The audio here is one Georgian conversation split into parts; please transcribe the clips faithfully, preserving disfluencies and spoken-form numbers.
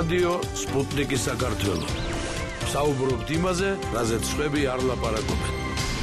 რადიო სპუტნიკი საქართველო. საუბრობთ იმაზე, რაზეც სხვები არ ლაპარაკობენ.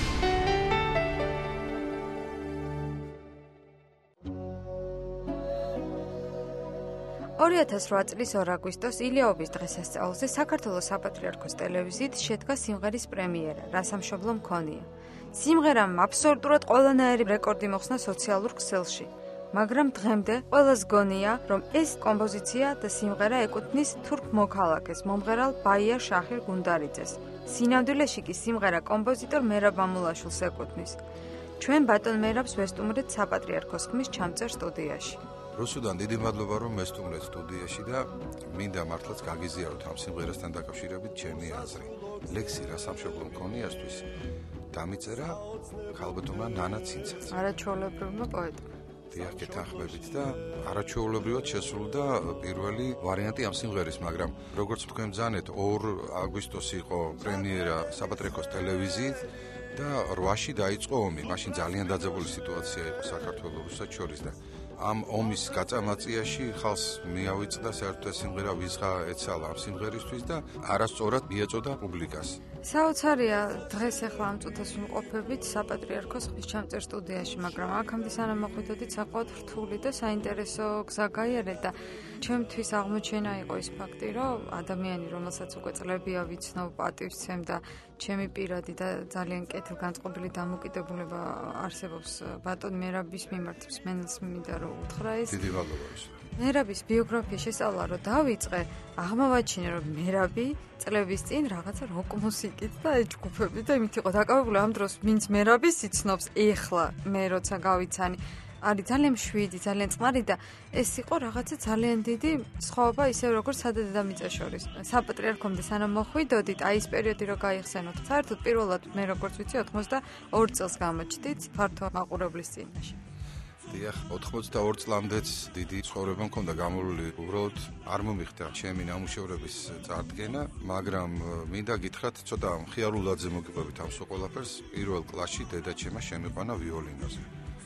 ორი ათას რვა წლის ორ აგვისტოს ილიაობის დღესასწაულზე საქართველოს საპატრიარქოს ტელევიზიით შედგა სიმღერის პრემიერა, რა სამშობლო მქონია. სიმღერამ აბსოლუტურად ყველანაირი რეკორდი მოხსნა სოციალურ ქსელში, მაგრამ დღემდე ყველას გონია, რომ ეს კომპოზიცია და სიმღერა ეკუთვნის თურქ მოქალაქეს, მომღერალ ბაია შაჰირ გუნდარიძეს. სინამდვილეში კი სიმღერა კომპოზიტორ მერაბ მამულაშვილს ეკუთვნის. ჩვენ ბატონ მერაბს ვესტუმრეთ საპატრიარქოს ხმის ჩამწერ სტუდიაში. რუსუდან დიდი მადლობა რომ მესტუმრეთ სტუდიაში და მინდა მართლაც გაგიზიაროთ ამ სიმღერასთან დაკავშირებით ჩემი აზრი. ლექსი რა სამშობლო მქონიასთვის დამიწერა ქალბატონმა ნანა ცინცაძე. არაჩვეულებრივმა პოეტმა. დიახ, გეთანხმებით და არაჩვეულებრივად შესრულდა პირველი ვარიანტი ამ სიმღერის, მაგრამ როგორც თქვენ ბრძანეთ, ორ აგვისტოს იყო პრემიერა საპატრიარქოს ტელევიზიით და რვაში დაიწყო ომი. მაშინ ძალიან დაძაბული სიტუაცია იყო საქართველოს რუსეთს შორის და ამ ომის გაწამაწიაში ხალხს მიავიწყდა საერთოდ ეს სიმღერა ვიზღა ეცალა ამ სიმღერისთვის და არასწორად მიეწოდა პუბლიკას. საოცარია დღეს ახლა ამ წუთას ვიმყოფებით საპატრიარქოს ხმის ჩამწერ სტუდიაში, მაგრამ აქამდე სანამ მოხვიდოდით საკმაოდ რთული და საინტერესო გზა გაიარეთ და ჩემთვის აღმოჩენა იყო ის ფაქტი, რომ ადამიანი, რომელსაც უკვე წლებია ვიცნობ, პატივცემ და ჩემი პირადი და ძალიან კეთილგანწყობილი დამოკიდებულება არსებობს ბატონ მერაბის მიმართ, მსმენელს მინდა რომ უთხრა ეს. დიდი მადლობა ის. მერაბის ბიოგრაფია შესწავლა რომ დავიწყე, აღმოვაჩინე რომ მერაბი წლების წინ რაღაცა როკ მუსიკით და ეჯგუფებით და იმით იყო დაკავებული ამ დროს, ვინც მერაბის იცნობს ეხლა მე როცა გავიცანი, არის ძალიან მშვიდი, ძალიან წყნარი და ეს იყო რაღაცა ძალიან დიდი სხვაობა ისევ როგორც სადადამიწა შორის. საპატრიარქომდე სანამ მოხვიდოდით, აი ეს პერიოდი რო გაიხსენოთ, საერთოდ პირველად მე როგორც ვიცი ოცდაორ წელს გამოჩდით ფართო მაყურებლის წინაშე. დიახ, ოცდაორ წლამდეც დიდი ცხოვრება მქონდა გამორული, უბრალოდ არ მომიხდა ჩემი ნამუშევრების წარდგენა, მაგრამ მინდა გითხრათ, ცოტა მხიარულადზე მოგიყვებით ამ ყველაფერს. პირველ კლასში დედაჩემა შემიყვანა ვიოლინოზე.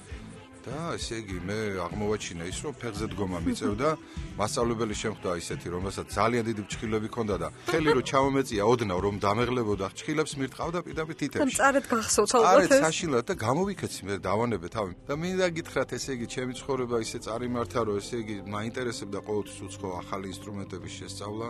და ესე იგი მე აღმოვაჩინე ის რომ ფეხზე დგომა მიწევდა, მასწავლებელი შემხვდა ისეთი, რომელსაც ძალიან დიდი ფრჩხილები ჰქონდა და ხელი რო ჩამომეწია ოდნავ რომ დამეღლებოდა ფრჩხილებს მირტყავდა პირდაპირ თითებში. და წარეთ გახსოვთ ალბათ. არა, საშინლად და გამოვიქეცი მე დავანებე თავი. და მინდა გითხრათ, ესე იგი ჩემი ცხოვრება ისე წარიმართა, რომ ესე იგი მაინტერესებდა ყოველთვის უცხო ახალი ინსტრუმენტების შესწავლა.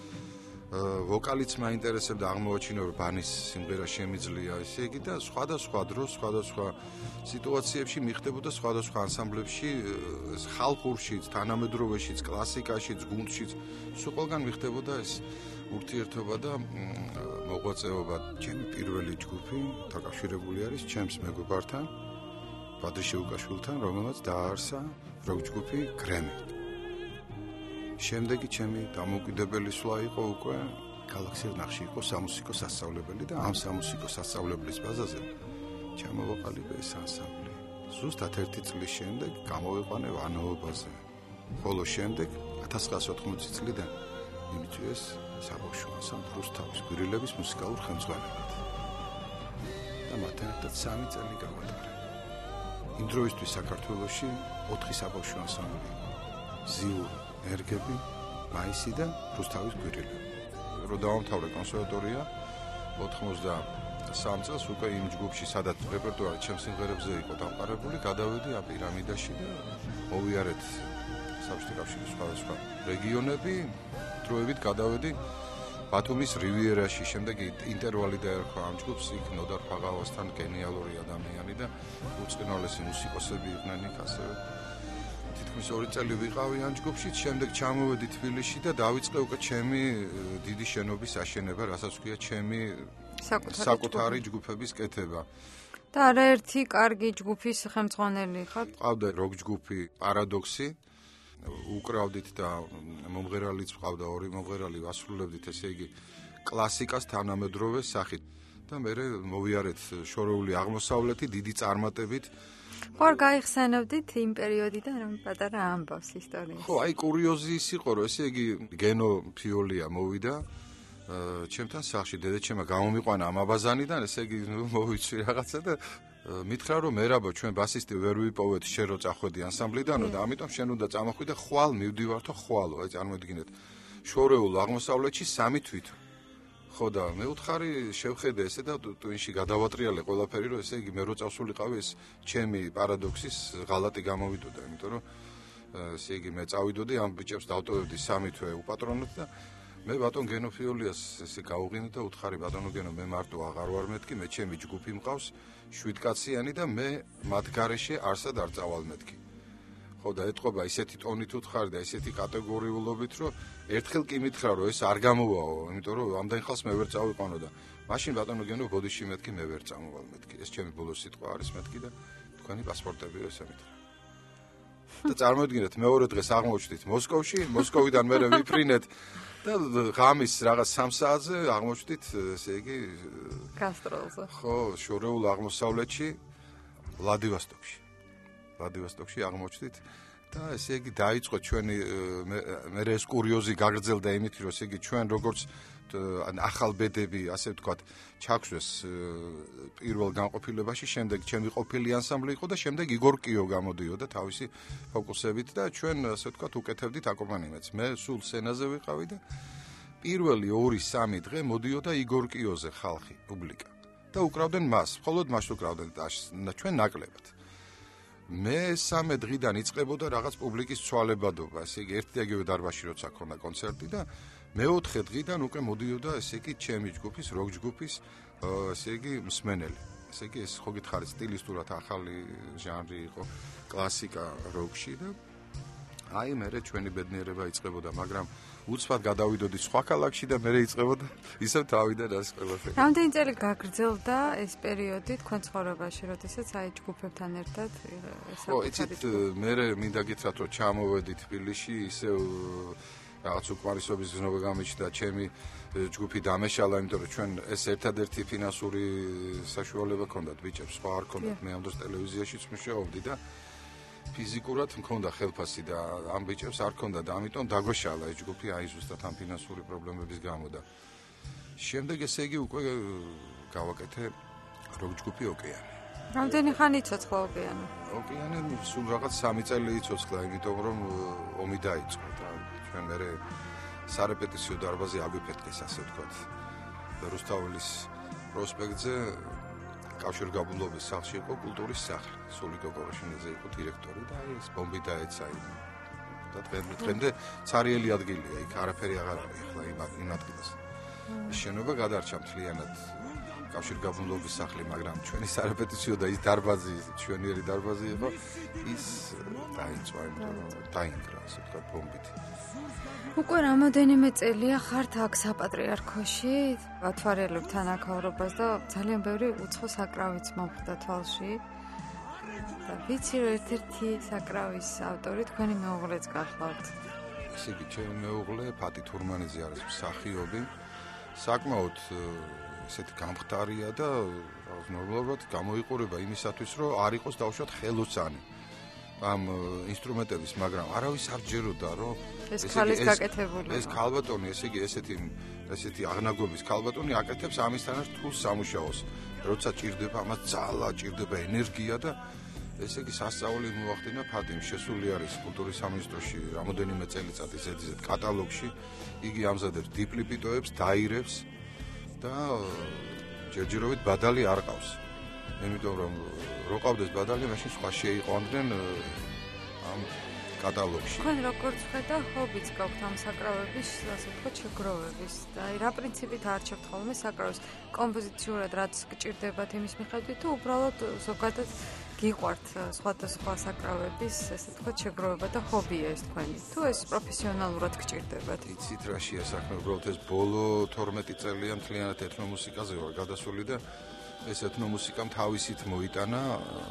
ვოკალიც მაინტერესებდა, აღმოვაჩინე რომ ბანის სიმღერა შემიძლია, ესე იგი და სხვადასხვა დროს, სხვადასხვა სიტუაციებში მიხდებოდა სხვადასხვა ანსამბლებში, ხალხურშიც, თანამედროვეშიც, კლასიკაშიც, გუნდშიც, სულ ყველგან მიხდებოდა ეს ურთიერთობა და მოღვაწეობა. ჩემი პირველი ჯგუფი დაკავშირებული არის ჩემს მეგობართან, ბადრი შეუკაშვილთან, რომელმაც დააარსა როკ ჯგუფი გრემი. შემდეგი ჩემი დამოუკიდებელი სვლა იყო უკვე გალაქსი ნახში იყო სამუსიკო სასწავლებელი და ამ სამუსიკო სასწავლებლის ბაზაზე ჩამოვაყალიბე ეს ანსამბლი. ზუსტად ერთი წლის შემდეგ გამოვიყვანე ვანაობაზე. ხოლო შემდეგ ათას ცხრაასი ოთხმოცი წლიდან მიმიწვიეს საბავშვო ანსამბლ რუსთავის გვირილების მუსიკალურ ხელმძღვანელად. და მათთან ერთად სამი წელი გავატარე. იმ დროისთვის საქართველოში ოთხი საბავშვო ანსამბლი იყო. ზიუ ერგები, მაისი და რუსთავის გვირილები. რო დავამთავრე კონსერვატორია ოთხმოცდასამ წელს უკვე იმ ჯგუფში, სადაც რეპერტუარი ჩემს სიმღერებზე იყო დამყარებული, გადავედი ამ პირამიდაში და მოვიარეთ საბჭოთა კავშირის სხვადასხვა რეგიონები, დროებით გადავედი ბათუმის რივიერაში, შემდეგ ინტერვალი დაერქვა ამ ჯგუფს, იქ ნოდარ ფაღავასთან გენიალური ადამიანი და უწყინვალესი მუსიკოსები იყვნენ იქ ასევე. თითქმის ორი წელი ვიყავი ამ ჯგუფში, შემდეგ ჩამოვედი თბილისში და დავიწყე უკვე ჩემი დიდი შენობის აშენება, რასაც ქვია ჩემი საკუთარი ჯგუფების კეთება. და არაერთი კარგი ჯგუფის ხელმძღვანელი ხართ? ყავდა როკ ჯგუფი პარადოქსი, უკრავდით და მომღერალიც ყავდა, ორი მომღერალი ვასრულებდით, ესე იგი კლასიკას თანამედროვე სახით. და მე მოვიარეთ შორეული აღმოსავლეთი დიდი წარმატებით. ხარ გაიხსენებდით იმ პერიოდიდან რომ პატარა ამბავს ისტორიას. ხო, აი კურიოზი ის იყო, რომ ესე იგი გენო ფიოლია მოვიდა ჩემთან სახლში, დედაჩემა გამომიყვანა ამაბაზანიდან, ესე იგი მოვიცვი რაღაცა და მითხრა რომ მერაბო ჩვენ ბასისტი ვერ ვიპოვეთ შენ რო წახვედი ანსამბლიდანო და ამიტომ შენ უნდა წამოხვიდე ხვალ მივდივართო ხვალო აი წარმოიდგინეთ შორეულ აღმოსავლეთში სამი თვით. ხო და მე უთხარი შევხედე ესე და ტვინში გადავატრიალე ყველაფერი, რომ ესე იგი მე რო წავსულიყავი ეს ჩემი პარადოქსის ღალატი გამოვიდოდა, იმიტომ რომ ესე იგი მე წავიდოდი ამ ბიჭებს დავტოვებდი სამი თვე უპატრონოდ და მე ბატონ გენოფიოლიას ესე გავუღინე და უთხარი ბატონო გენო მე მარტო აღარ ვარ მეთქი, მე ჩემი ჯგუფი მყავს შვიდ კაციანი და მე მათ გარეშე არსად არ წავალ მეთქი. ხო და ეთყობა ისეთი ტონით უთხარი და ისეთი კატეგორიულობით, რომ ერთხელ კი მითხრა რომ ეს არ გამოვაო, იმიტომ რომ ამდენ ხალხს მე ვერ წავიყვანო და მაშინ ბატონო გენო ბოდიში მეთქი მე ვერ წამოვალ მეთქი. ეს ჩემი ბოლოს სიტყვა არის მეთქი და თქვენი პასპორტებიო ესე მითხრა. და წარმოიდგინეთ მეორე დღეს აღმოჩნდით მოსკოვში, მოსკოვიდან მე ვიფრინეთ და ღამის რაღაც სამ საათზე აღმოჩნდით ესე იგი გასტროლზე. ხო, შორეულ აღმოსავლეთში ვლადივოსტოკში. ვლადივოსტოკში აღმოჩნდით და ესე იგი დაიწყო ჩვენი მე ეს კურიოზი გაგრძელდა იმით, რომ ესე იგი ჩვენ როგორც ახალ ბედები, ასე ვთქვათ, ჩაგვშვეს პირველ განყოფილებაში, შემდეგ ჩემი ყოფილი ანსამბლი იყო და შემდეგ იგორ კიო გამოდიოდა თავისი ფოკუსებით და ჩვენ ასე ვთქვათ უკეთებდით აკომპანიმენტს. მე სულ სცენაზე ვიყავი და პირველი ორი სამი დღე მოდიოდა იგორ კიოზე ხალხი, პუბლიკა და უკრავდნენ მას, მხოლოდ მას უკრავდნენ და ჩვენ ნაკლებად. მე-სამე დღიდან იწყებოდა რაღაც პუბლიკის ცვალებადობა, ესე იგი ერთი და იგივე დარბაზში როცა ქონდა კონცერტი და მეოთხე დღიდან უკვე მოდიოდა ესე იგი ჩემი ჯგუფის, როკ ჯგუფის, ესე იგი მსმენელი. ესე იგი ეს ხო გითხარით სტილისტურად ახალი ჟანრი იყო, კლასიკა როკში და აი მერე ჩვენი ბედნიერება იწყებოდა, მაგრამ უცბად გადავიდოდი სხვა ქალაქში და მერე იწყებოდა ისევ თავიდან ეს ყველაფერი. რამდენი წელი გაგრძელდა ეს პერიოდი თქვენ ცხოვრებაში, როდესაც აი ჯგუფებთან ერთად ეს ხო, იცით, მერე მინდა გითხრათ, რომ ჩამოვედი თბილისში, ისევ რაღაც უკმარისობის ზნობა გამიჩნდა, ჩემი ჯგუფი დამეშალა, იმიტომ რომ ჩვენ ეს ერთადერთი ფინანსური საშუალება ჰქონდათ ბიჭებს, სხვა არ ჰქონდათ. მე ამ დროს ტელევიზიაშიც მუშაობდი და ფიზიკურად მქონდა ხელფასი და ამ ბიჭებს არ ჰქონდა და ამიტომ დაგვეშალა ეს ჯგუფი აი ზუსტად ამ ფინანსური პრობლემების გამო და შემდეგ ესე იგი უკვე გავაკეთე როკ ჯგუფი ოკეანე. რამდენი ხანი იცოცხლა ოკეანე? ოკეანე სულ რაღაც სამი წელი იცოცხლა, იმიტომ რომ ომი დაიწყო და ჩვენ მერე სარეპეტიციო დარბაზი აგვიფეთქეს, ასე ვთქვათ. რუსთაველის პროსპექტზე კავშირგაბმულობის სახლში იყო კულტურის სახლი. სულიკო კოროშინიძე იყო დირექტორი და ეს ბომბი დაეცა იმ და დღემდე ცარიელი ადგილია, იქ არაფერი აღარ არის ახლა იმ ადგილას. შენობა გადარჩა მთლიანად კავშირგაბმულობის სახლი, მაგრამ ჩვენი სარეპეტიციო და ის დარბაზი, ჩვენიერი დარბაზი იყო, ის დაიწვა, იმიტომ რომ დაინგრა, ასე ვთქვათ, ბომბით. უკვე რამოდენიმე წელია ხართ აქ საპატრიარქოში, ვათვალიერებ თანაქაურობას და ძალიან ბევრი უცხო საკრავიც მომხდა თვალში. და ვიცი რომ ერთ-ერთი საკრავის ავტორი თქვენი მეუღლეც გახლავთ. ესე იგი, ჩემი მეუღლე ფატი თურმანიძე არის მსახიობი. საკმაოდ ესეთი გამხდარია და ნორმალურად გამოიყურება იმისათვის, რომ არ იყოს დავუშვათ ხელოსანი ამ ინსტრუმენტების, მაგრამ არავის არ ჯეროდა, რომ ეს ქალის გაკეთებული. ეს ქალბატონი, ესე იგი, ესეთი ესეთი აღნაგობის ქალბატონი აკეთებს ამისთანავე თულ სამუშაოს. როცა ჭირდება ამას ძალა, ჭირდება ენერგია და ესე იგი სასწაული მოახდინა ფადიმ, შესული არის კულტურის სამინისტროში რამოდენიმე წელიწადი ზედიზედ კატალოგში. იგი ამზადებს დიპლიპიტოებს, დაირებს და ჯერჯერობით ბადალი არ ყავს. იმიტომ რომ რო ყავდეს ბადალი, მაშინ სხვა შეიყვანდნენ ამ კატალოგში. თქვენ როგორც ხედა, ჰობიც გაქვთ ამ საკრავების, ასე ვთქვათ, შეგროვების და აი რა პრინციპით არჩევთ ხოლმე საკრავებს? კომპოზიციურად რაც გჭირდებათ იმის მიხედვით თუ უბრალოდ ზოგადად გიყვართ სხვადასხვა საკრავების, ესე ვთქვათ, შეგროვება და ჰობია ეს თქვენი? თუ ეს პროფესიონალურად გჭირდებათ? იცით რა შეასახმე, უბრალოდ ეს ბოლო თორმეტი წელია მთლიანად ეთნომუსიკაზე ვარ გადასული და ეს ეთნომუსიკამ თავისით მოიტანა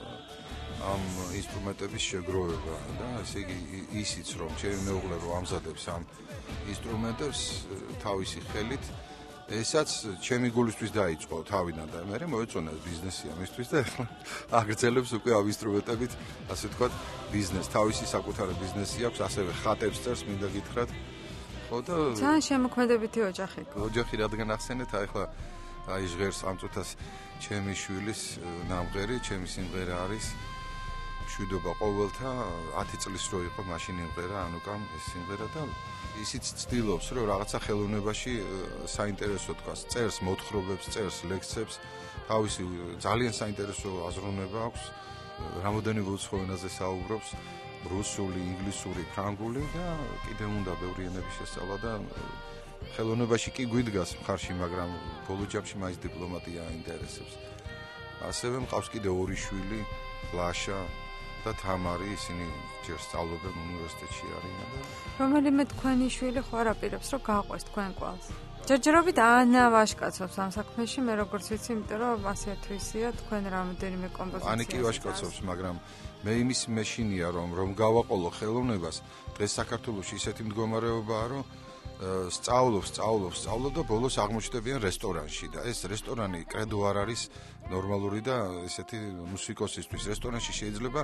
ამ ინსტრუმენტების შეგროვება და ესე იგი ისიც რომ ჩემი მეუღლე რო ამზადებს ამ ინსტრუმენტებს თავისი ხელით, ესაც ჩემი გულისთვის დაიწყო თავიდან და მე მოეწონა ბიზნესი ამისთვის და ახლა აგრძელებს უკვე ამ ინსტრუმენტებით, ასე ვთქვათ, ბიზნეს, თავისი საკუთარი ბიზნესი აქვს, ასევე ხატებს წერს, მინდა გითხრათ. ხო და ძალიან შემოქმედებითი ოჯახი. ოჯახი რადგან ახსენეთ, ახლა აი ჟღერს ამ წუთას ჩემი შვილის ნამღერი, ჩემი სიმღერა არის მშვიდობა ყოველთა ათი წლის რო იყო მაშინ იმღერა ანუკამ ეს სიმღერა და ისიც ცდილობს რომ რაღაცა ხელოვნებაში საინტერესო თქვას წერს მოთხრობებს წერს ლექსებს თავისი ძალიან საინტერესო აზროვნება აქვს რამოდენიმე უცხო ენაზე საუბრობს რუსული, ინგლისური, ფრანგული და კიდევ უნდა ბევრი ენების შესწავლა და ხელოვნებაში კი გვიდგას მხარში, მაგრამ ბოლო ჯამში მაინც დიპლომატია აინტერესებს. ასევე მყავს კიდევ ორი შვილი, ლაშა და თამარი, ისინი ჯერ სწავლობენ უნივერსიტეტში არიან და რომელიმე თქვენი შვილი ხო არ აპირებს რომ გააყვეს თქვენ კვალს. ჯერჯერობით ანა ვაშკაცობს ამ საქმეში, მე როგორც ვიცი, იმიტომ რომ ასე თვისია თქვენ რამოდენიმე კომპოზიცია. ანი კი ვაშკაცობს, მაგრამ მე იმის მეშინია რომ რომ გავაყოლო ხელოვნებას, დღეს საქართველოში ისეთი მდგომარეობაა, რომ სწავლობს, სწავლობს, სწავლობს და ბოლოს აღმოჩნდებიან რესტორანში და ეს რესტორანი კრედო არ არის ნორმალური და ესეთი მუსიკოსისთვის. რესტორანში შეიძლება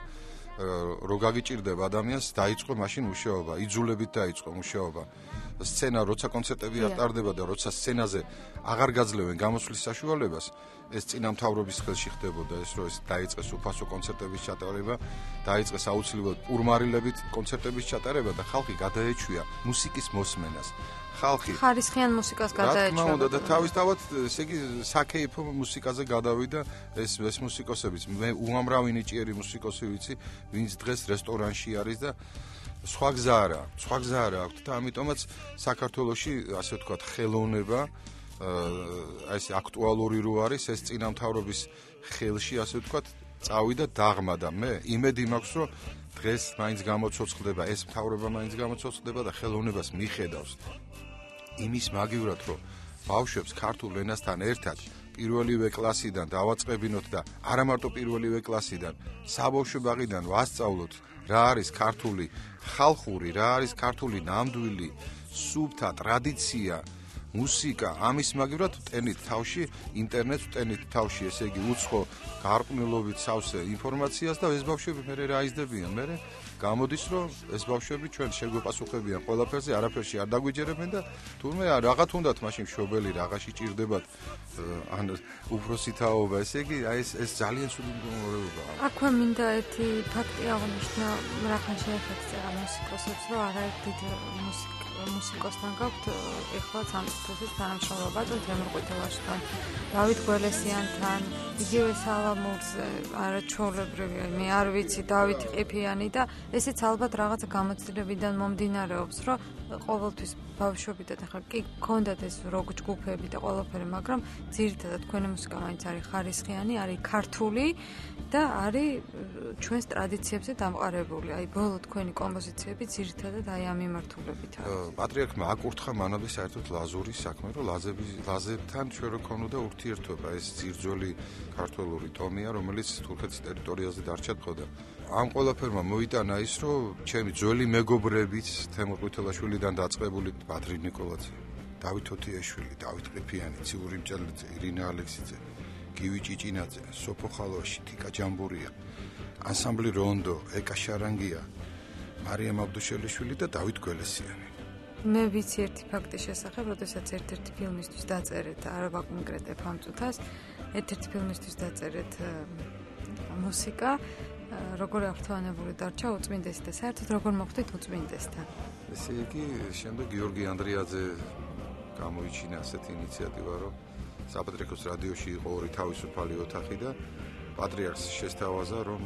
რო გაგიჭირდება ადამიანს დაიწყო მაშინ მუშაობა, იძულებით დაიწყო მუშაობა. სცენა როცა კონცერტები ატარდება და როცა სცენაზე აღარ გაძლევენ გამოსვლის საშუალებას, ეს წინამთავრობის ხელში ხდებოდა ეს რომ ეს დაიწყეს უფასო კონცერტების ჩატარება, დაიწყეს აუცილებლად პურმარილებით კონცერტების ჩატარება და ხალხი გადაეჩვია მუსიკის მოსმენას. ხალხი ხარისხიან მუსიკას გადაეჩვია და თავისთავად ესე იგი საკეიფო მუსიკაზე გადავიდა ეს ეს მუსიკოსებიც. მე უამრავი ნიჭიერი მუსიკოსი ვიცი, ვინც დღეს რესტორანში არის და სხვა გზა არა, სხვა გზა არა აქვს და ამიტომაც საქართველოში ასე ვთქვათ ხელოვნება აი ეს აქტუალური რო არის ეს წინამთავრობის ხელში ასე ვთქვათ წავიდა დაღმა და მე იმედი მაქვს რომ დღეს მაინც გამოცოცხლდება ეს მთავრობა მაინც გამოცოცხლდება და ხელოვნებას მიხედავს იმის მაგივრად რომ ბავშვებს ქართულ ენასთან ერთად პირველივე კლასიდან დავაწყებინოთ და არა მარტო პირველივე კლასიდან საბავშვო ბაღიდან ვასწავლოთ რა არის ქართული ხალხური რა არის ქართული ნამდვილი სუფთა ტრადიცია მუსიკა ამის მაგივრად ვტენით თავში ინტერნეტს ვტენით თავში ესე იგი უცხო გარყვნილობით სავსე ინფორმაციას და ეს ბავშვები მე რა იზრდებიან მე გამოდის რომ ეს ბავშვები ჩვენ შეგვეპასუხებიან ყველაფერზე არაფერში არ დაგვიჯერებენ და თურმე რაღა თუნდაც მაშინ მშობელი რაღაცი ჭირდებათ ან უფროსი თაობა ესე იგი აი ეს ეს ძალიან ცუდი მდგომარეობაა აქვე მინდა ერთი ფაქტი აღნიშნა რახან შეეხება წერა მუსიკოსებს რომ არაერთი მუსიკა მუსიკოსთან გაქვთ ეხლა სამწუთის თანამშრომლობა და თემურ ყვითელაშთან დავით გველესიანთან იგივე სალამურზე არაჩვეულებრივი მე არ ვიცი დავით ყიფიანი და ესეც ალბათ რაღაცა გამოცდილებიდან მომდინარეობს რომ ყოველთვის ბავშვობიდან ახლა კი გქონდათ ეს როგ ჯგუფები და ყველაფერი მაგრამ ძირითადად თქვენი მუსიკა მაინც არის ხარისხიანი არის ქართული და არის ჩვენს ტრადიციებზე დამყარებული აი ბოლო თქვენი კომპოზიციები ძირითადად აი ამ მიმართულებით არის პატრიარქმა აკურთხა მანამდე საერთოდ ლაზური საქმე რომ ლაზების ლაზებთან ჩვენ რო ქონოდა ურთიერთობა ეს ძირძველი ქართველური ტომია რომელიც თურქეთის ტერიტორიაზე დარჩათ ხოდა ამ ყველაფერმა მოიტანა ის რომ ჩემი ძველი მეგობრებიც თემურ ყვითელაშვილიდან დაწყებული პატრი ნიკოლაძე დავით თოთიაშვილი დავით ყიფიანი ციური მჭელიძე ირინა ალექსიძე გივი ჭიჭინაძე სოფო ხალვაში თიკა ჯამბურია ანსამბლი რონდო ეკა შარანგია მარიამ აბდუშელიშვილი და დავით გველესიანი მე ვიცი ერთი ფაქტის შესახებ, როდესაც ერთ-ერთი ფილმისთვის დაწერეთ, არა ვაკონკრეტებ ამ წუთას, ერთ-ერთი ფილმისთვის დაწერეთ მუსიკა, როგორ აღთვალებული დარჩა უწმინდესი და საერთოდ როგორ მოხვდით უწმინდესთან. ესე იგი, შემდეგ გიორგი ანდრიაძე გამოიჩინა ასეთი ინიციატივა, რომ საპატრიარქოს რადიოში იყო ორი თავისუფალი ოთახი და პატრიარქს შესთავაზა, რომ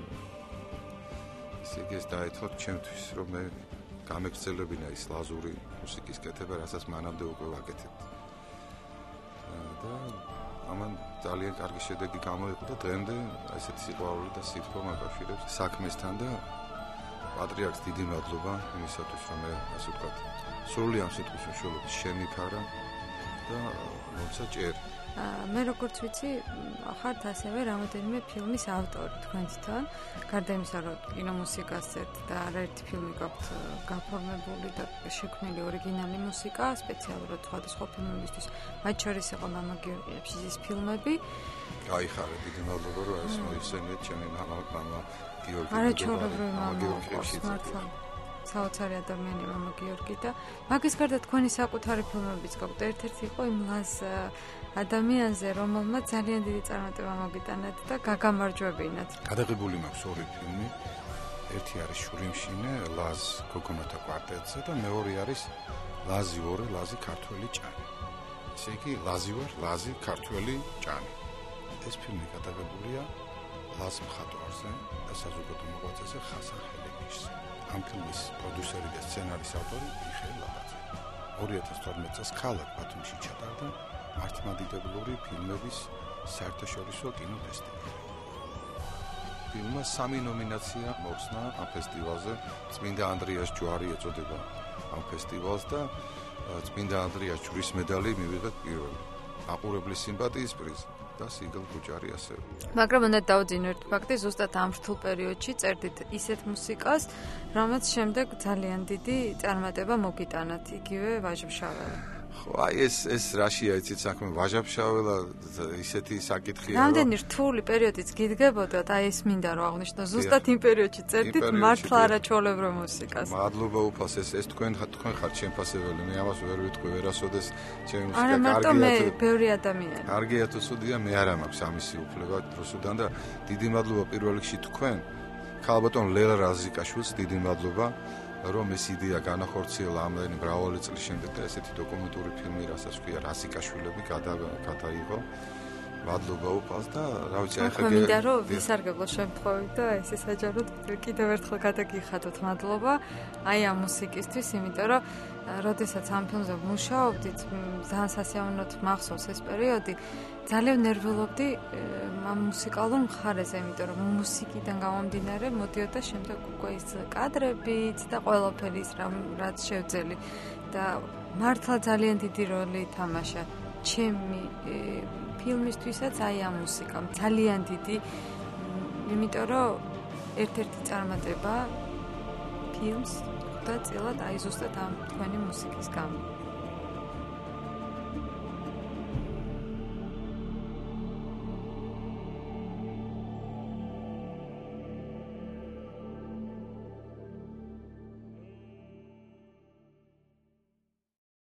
ესე იგი ეს დაეთვალა ჩემთვის, რომ მე გამეგრძელებინა ის ლაზური მუსიკის კეთება, რასაც მანამდე უკვე ვაკეთებთ. და ამან ძალიან კარგი შედეგი გამოიღო და დღემდე ესეთი სიყვარული და სითბო მაკავშირებს საქმესთან და პატრიარქს დიდი მადლობა იმისათვის, რომ მე ასე ვთქვათ, სრული ამ სიტყვის მეშვეობით შემიფარა და მოცა ჭერ. მე როგორც ვიცი, ხართ ასევე რამოდენიმე ფილმის ავტორი თქვენთან. გარდა იმისა, რომ კინომუსიკას წერთ და არაერთი ფილმი გაქვთ გაფორმებული და შექმნილი ორიგინალი მუსიკა, სპეციალურად სხვადასხვა ფილმებისთვის, მათ შორის იყო მამა გიორგი აფშიძის ფილმები. გაიხარე, დიდი მადლობა, რომ ეს მოიხსენიეთ ჩემი მამა, მამა გიორგი. არაჩვეულებრივი მამა, მართლა. საოცარი ადამიანი მამა გიორგი და მაგის გარდა თქვენი საკუთარი ფილმებიც გაქვთ. ერთ-ერთი იყო იმ ლაზ ადამიანზე, რომელმაც ძალიან დიდი წარმატება მოგიტანათ და გაგამარჯვებინათ. გადაღებული მაქვს ორი ფილმი. ერთი არის შურიმშინე, ლაზ გოგონათა კვარტეტზე და მეორე არის ლაზი ორი, ლაზი ქართველი ჭანი. ესე იგი, ლაზი ვარ, ლაზი ქართველი ჭანი. ეს ფილმი გადაღებულია ლაზ მხატვარზე და საზოგადო მოღვაწეზე ხასან ხელეგიშზე. ამ ფილმის პროდიუსერი და სცენარის ავტორი მიხეილ ლაბაძე. ორი ათას თორმეტ წელს ქალაქ ბათუმში ჩატარდა მართლმადიდებლური ფილმების საერთაშორისო კინოფესტივალი. ფილმმა სამი ნომინაცია მოხსნა ამ ფესტივალზე. წმინდა ანდრიას ჯვარი ეწოდება ამ ფესტივალს და წმინდა ანდრიას ჯვრის მედალი მივიღეთ პირველი. აყურებლის სიმპათიის პრიზი და სიგელ გუჯარი ასევე. მაგრამ უნდა დავძინო ერთ ფაქტი, ზუსტად ამ რთულ პერიოდში წერდით ისეთ მუსიკას, რომელიც შემდეგ ძალიან დიდი წარმატება მოგიტანათ, იგივე ვაჟბშაველა. ხო, აი ეს ეს რაშია იცით საქმე, ვაჟბშაველა ისეთი საკითხია. რამდენი რთული პერიოდიც გიდგებოდათ, აი ეს მინდა რომ აღვნიშნო, ზუსტად იმ პერიოდში წერდით მართლა არაჩვეულებრივ მუსიკას. მადლობა უფალს, ეს ეს თქვენ თქვენ ხართ შემფასებელი, მე ამას ვერ ვიტყვი ვერასოდეს ჩემი მუსიკა კარგია. არა მარტო მე, ბევრი ადამიანი. კარგია თუ ცუდია, მე არ მაქვს ამისი უფლება დროსუდან და დიდი მადლობა პირველ რიგში თქვენ. ქალბატონ ლელა რაზიკაშვილს დიდი მადლობა, რომ ეს იდეა განახორციელა ამდენი მრავალი წლის შემდეგ და ესეთი დოკუმენტური ფილმი, რასაც ქვია რაზიკაშვილები გადაიღო. მადლობა უფალს და რა ვიცი, ახლა მინდა რომ ვისარგებლო შემთხვევით და ესე საჯაროდ კიდევ ერთხელ გადაგიხადოთ მადლობა აი ამ მუსიკისთვის, იმიტომ რომ როდესაც ამ ფილმზე მუშაობდით, ძალიან სასიამოვნოდ მახსოვს ეს პერიოდი. ძალიან ნერვულობდი ამ მუსიკალურ მხარეზე, იმიტომ რომ მუსიკიდან გამომდინარე მოდიოდა შემდეგ უკვე ის კადრებიც და ყველაფერი ის რაც შევძელი და მართლა ძალიან დიდი როლი ითამაშა ჩემი ფილმისთვისაც აი ამ მუსიკამ ძალიან დიდი, იმიტომ რომ ერთ-ერთი წარმატება ფილმს და წილად აი ზუსტად ამ თქვენი მუსიკის გამო.